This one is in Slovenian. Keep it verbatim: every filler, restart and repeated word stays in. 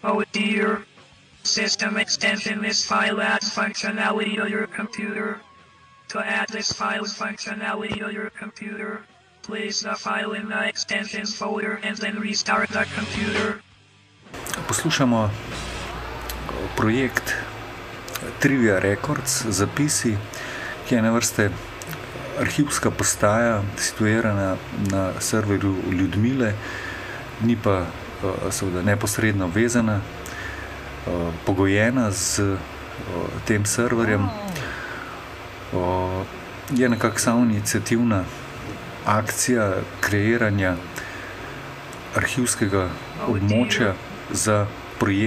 Oh dear. System extension. This file adds functionality to your computer. To add this file's functionality to your computer, place the file in the extensions folder and then restart the computer. Poslušamo projekt Trivia Records, zapisi, ki je na vrste arhivska postaja, situirana na serverju Ljudmile, ni pa seveda neposredno vezana, pogojena z tem serverjem. Je nekako samoiniciativna akcija kreiranja arhivskega območja za projekt